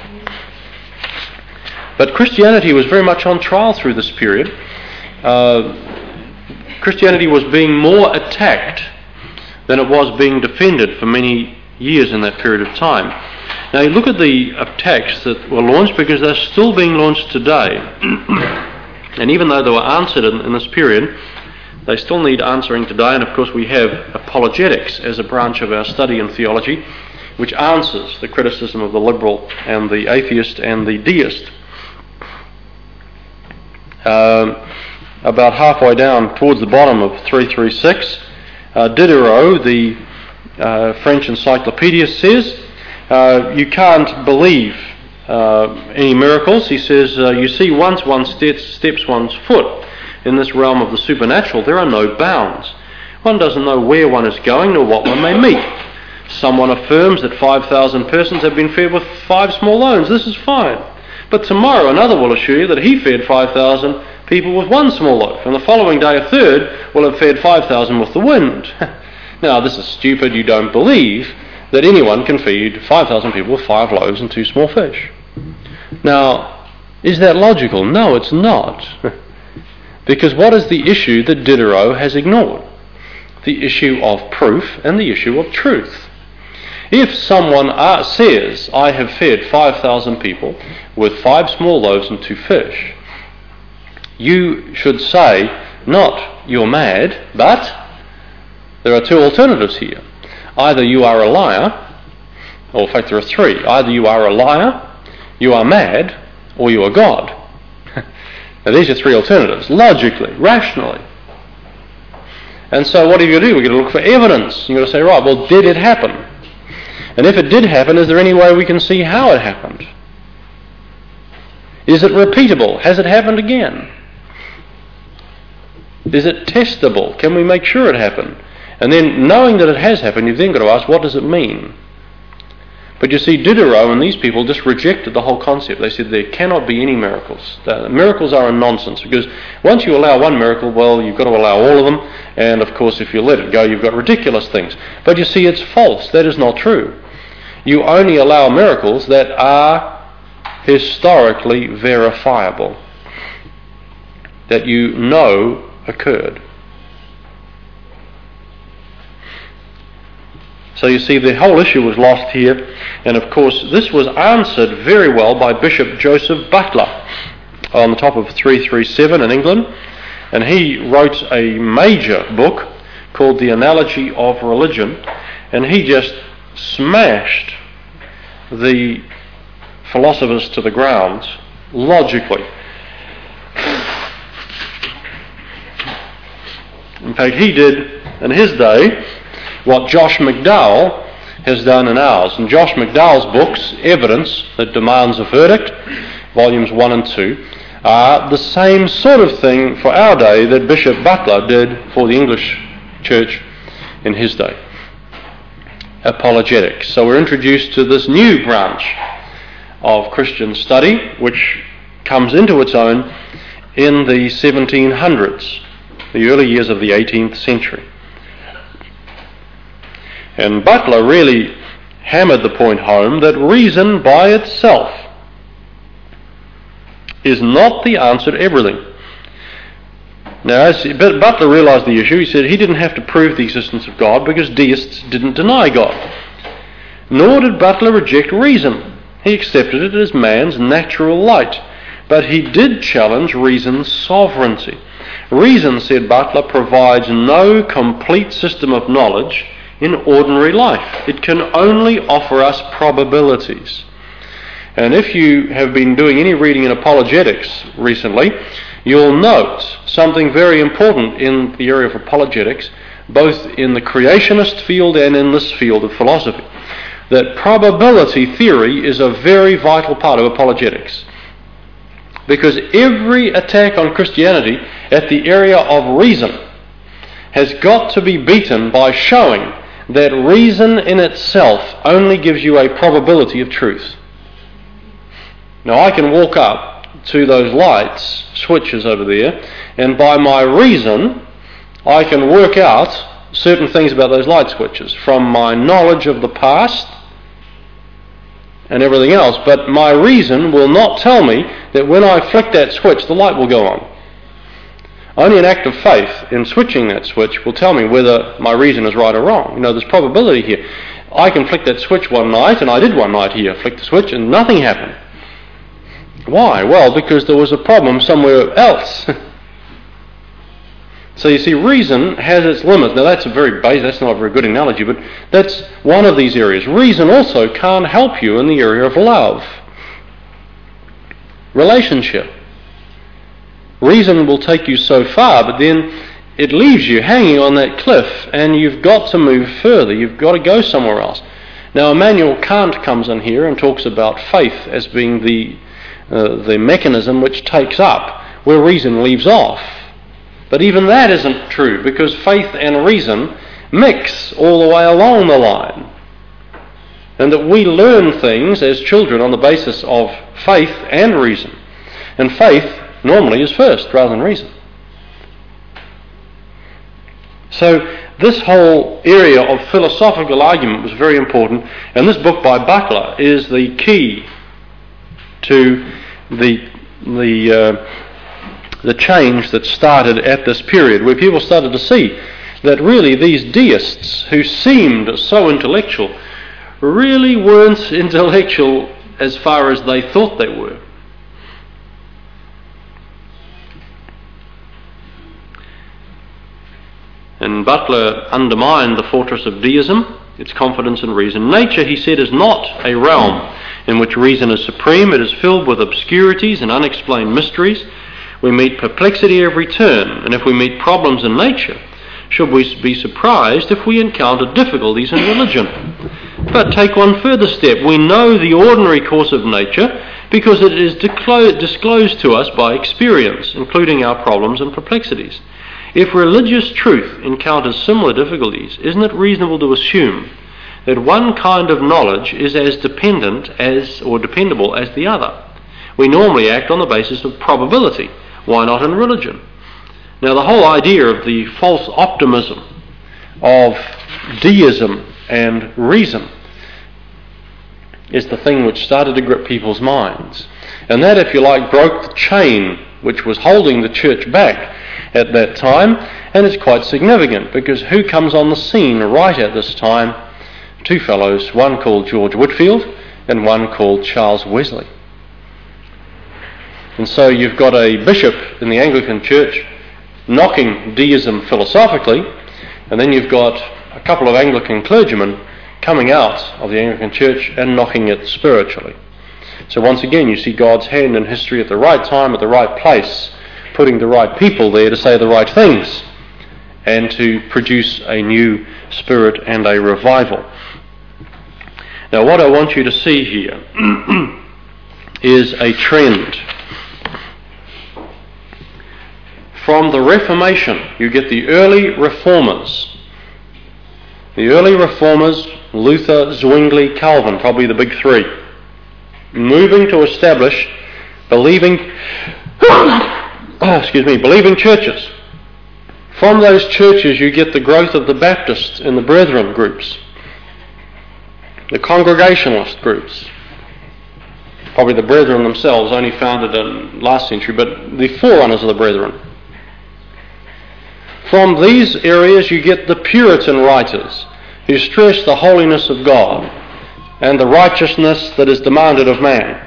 But Christianity was very much on trial through this period. Uh, Christianity was being more attacked than it was being defended for many years in that period of time. Now you look at the attacks that were launched, because they're still being launched today. And even though they were answered in, in this period, they still need answering today. And of course we have apologetics as a branch of our study in theology, which answers the criticism of the liberal and the atheist and the deist. Um, about halfway down towards the bottom of three thirty-six, uh, Diderot, the uh, French encyclopedia, says uh, you can't believe uh, any miracles. He says, uh, you see, once one steps, steps one's foot in this realm of the supernatural, there are no bounds. One doesn't know where one is going nor what one may meet. Someone affirms that five thousand persons have been fed with five small loaves. This is fine. But tomorrow another will assure you that he fed five thousand people with one small loaf, and the following day a third will have fed five thousand with the wind. Now this is stupid. You don't believe that anyone can feed five thousand people with five loaves and two small fish. Now, is that logical? No, it's not. Because what is the issue that Diderot has ignored? The issue of proof and the issue of truth. If someone uh, says, I have fed five thousand people with five small loaves and two fish, you should say, not, you're mad, but there are two alternatives here. Either you are a liar, or in fact there are three. Either you are a liar, you are mad, or you are God. Now these are three alternatives, logically, rationally. And so what have you got to do? We've got to look for evidence. You've got to say, right, well, did it happen? And if it did happen, is there any way we can see how it happened? Is it repeatable? Has it happened again? Is it testable? Can we make sure it happened? And then, knowing that it has happened, you've then got to ask, what does it mean? But you see, Diderot and these people just rejected the whole concept. They said there cannot be any miracles. The miracles are a nonsense, because once you allow one miracle, well, you've got to allow all of them, and of course if you let it go, you've got ridiculous things. But you see, it's false. That is not true. You only allow miracles that are historically verifiable, that you know occurred. So you see, the whole issue was lost here, and of course this was answered very well by Bishop Joseph Butler on the top of three thirty-seven in England, and he wrote a major book called The Analogy of Religion, and he just smashed the philosophers to the ground logically. In fact, he did in his day what Josh McDowell has done in ours. In Josh McDowell's books, Evidence That Demands a Verdict, volumes one and two, are the same sort of thing for our day that Bishop Butler did for the English church in his day. Apologetics. So we're introduced to this new branch of Christian study, which comes into its own in the seventeen hundreds, the early years of the eighteenth century. And Butler really hammered the point home that reason by itself is not the answer to everything. Now, as Butler realised the issue, he said he didn't have to prove the existence of God because deists didn't deny God. Nor did Butler reject reason. He accepted it as man's natural light. But he did challenge reason's sovereignty. Reason, said Butler, provides no complete system of knowledge in ordinary life. It can only offer us probabilities. And if you have been doing any reading in apologetics recently, you'll note something very important in the area of apologetics, both in the creationist field and in this field of philosophy, that probability theory is a very vital part of apologetics. Because every attack on Christianity at the area of reason has got to be beaten by showing that reason in itself only gives you a probability of truth. Now, I can walk up to those lights, switches over there, and by my reason I can work out certain things about those light switches from my knowledge of the past and everything else, but my reason will not tell me that when I flick that switch the light will go on. Only an act of faith in switching that switch will tell me whether my reason is right or wrong. You know, there's probability here. I can flick that switch one night, and I did one night here, flick the switch, and nothing happened. Why? Well, because there was a problem somewhere else. So you see, reason has its limits. Now that's a very basic, that's not a very good analogy, but that's one of these areas. Reason also can't help you in the area of love. Relationship. Reason will take you so far, but then it leaves you hanging on that cliff, and you've got to move further. You've got to go somewhere else. Now Immanuel Kant comes in here and talks about faith as being the uh, the mechanism which takes up where reason leaves off. But even that isn't true, because faith and reason mix all the way along the line. And that we learn things as children on the basis of faith and reason. And faith normally is first rather than reason. So this whole area of philosophical argument was very important, and this book by Butler is the key to the the uh, the change that started at this period, where people started to see that really these deists who seemed so intellectual really weren't intellectual as far as they thought they were. And Butler undermined the fortress of deism, its confidence in reason. Nature, he said, is not a realm in which reason is supreme. It is filled with obscurities and unexplained mysteries. We meet perplexity every turn, and if we meet problems in nature, should we be surprised if we encounter difficulties in religion. But take one further step. We know the ordinary course of nature because it is disclosed to us by experience, including our problems and perplexities. If religious truth encounters similar difficulties, isn't it reasonable to assume that one kind of knowledge is as dependent as or dependable as the other? We normally act on the basis of probability. Why not in religion? Now, the whole idea of the false optimism of deism and reason is the thing which started to grip people's minds. And that, if you like, broke the chain which was holding the church back at that time, and it's quite significant because who comes on the scene right at this time? Two fellows, one called George Whitefield and one called Charles Wesley. And so you've got a bishop in the Anglican Church knocking deism philosophically, and then you've got a couple of Anglican clergymen coming out of the Anglican Church and knocking it spiritually. So once again you see God's hand in history at the right time, at the right place, putting the right people there to say the right things and to produce a new spirit and a revival. Now, what I want you to see here is a trend. From the Reformation, you get the early reformers. The early reformers, Luther, Zwingli, Calvin, probably the big three, moving to establish believing, excuse me, believing churches. From those churches, you get the growth of the Baptist and the Brethren groups, the Congregationalist groups. Probably the Brethren themselves, only founded in last century, but the forerunners of the Brethren. From these areas you get the Puritan writers who stress the holiness of God and the righteousness that is demanded of man.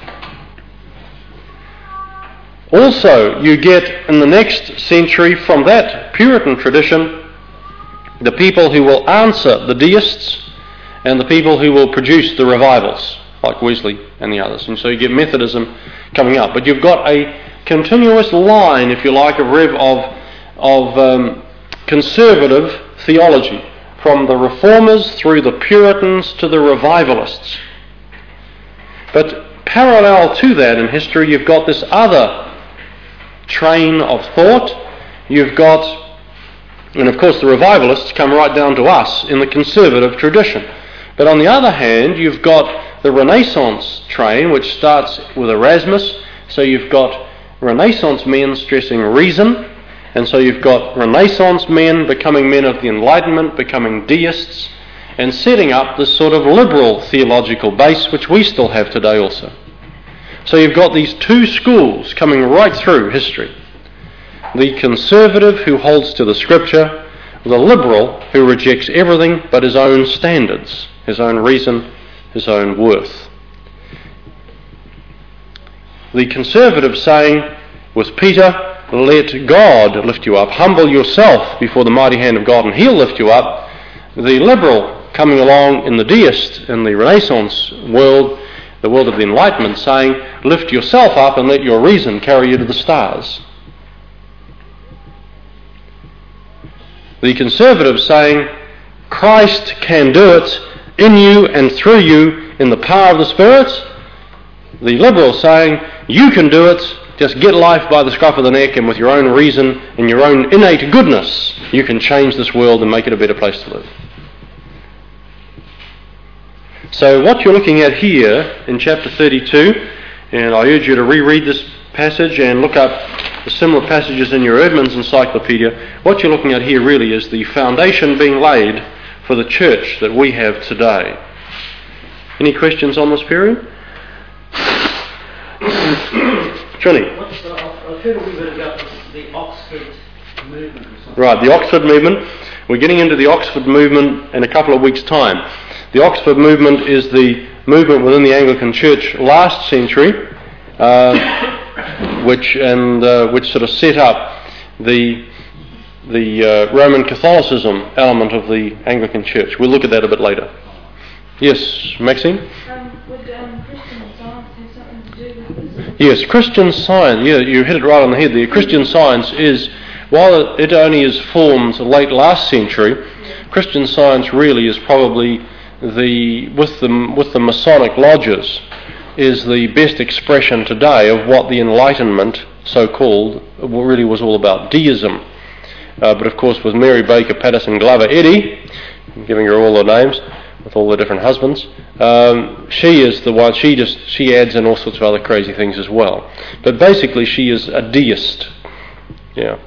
Also you get in the next century from that Puritan tradition the people who will answer the deists and the people who will produce the revivals, like Wesley and the others. And so you get Methodism coming up. But you've got a continuous line, if you like, of rev of of um, conservative theology, from the Reformers through the Puritans to the Revivalists. But parallel to that in history, you've got this other train of thought. You've got, and of course the Revivalists come right down to us in the conservative tradition. But on the other hand, you've got the Renaissance train, which starts with Erasmus. So you've got Renaissance men stressing reason. And so you've got Renaissance men becoming men of the Enlightenment, becoming deists, and setting up this sort of liberal theological base, which we still have today also. So you've got these two schools coming right through history. The conservative who holds to the Scripture, the liberal who rejects everything but his own standards, his own reason, his own worth. The conservative saying with Peter, let God lift you up. Humble yourself before the mighty hand of God and He'll lift you up. The liberal coming along in the deist, in the Renaissance world, the world of the Enlightenment, saying, lift yourself up and let your reason carry you to the stars. The conservative saying, Christ can do it in you and through you in the power of the Spirit. The liberal saying, you can do it. Just get life by the scruff of the neck, and with your own reason and your own innate goodness, you can change this world and make it a better place to live. So what you're looking at here in chapter thirty-two, and I urge you to reread this passage and look up the similar passages in your Edmonds Encyclopedia, what you're looking at here really is the foundation being laid for the church that we have today. Any questions on this period? Trini. What's the, I've heard a wee bit about the Oxford movement or something. Right, the Oxford movement. We're getting into the Oxford movement in a couple of weeks' time. The Oxford movement is the movement within the Anglican Church last century, uh, which and uh, which sort of set up the the uh, Roman Catholicism element of the Anglican Church. We'll look at that a bit later. Yes, Maxine? Um, would um, Christian Science have something to do with this? Yes, Christian Science, yeah, you hit it right on the head there. Christian Science is while it only is formed late last century, Christian Science really is probably the, with the, with the Masonic lodges, is the best expression today of what the Enlightenment, so-called, really was all about, deism. Uh, but of course with Mary Baker Patterson Glover Eddy, I'm giving her all the names, with all the different husbands, um, she is the one, she just, she adds in all sorts of other crazy things as well. But basically she is a deist. Yeah.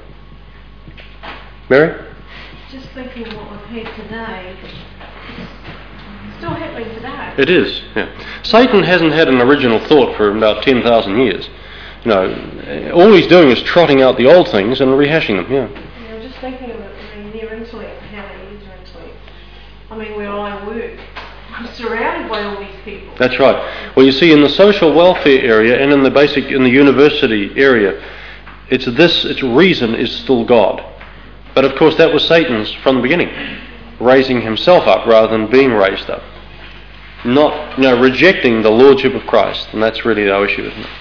Mary? Just thinking what we've had today, it's still happening today. It is, yeah. Satan hasn't had an original thought for about ten thousand years. You know, all he's doing is trotting out the old things and rehashing them, yeah. Yeah, I'm just thinking of it, I mean, their intellect, how they use their intellect. I mean, where I work, I'm surrounded by all these people. That's right. Well, you see, in the social welfare area and in the basic, in the university area, it's this, its reason is still God. But of course that was Satan's from the beginning, raising himself up rather than being raised up. Not, you know, rejecting the lordship of Christ, and that's really our issue, isn't it?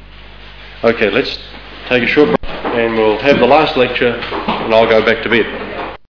Okay, let's take a short break and we'll have the last lecture and I'll go back to bed.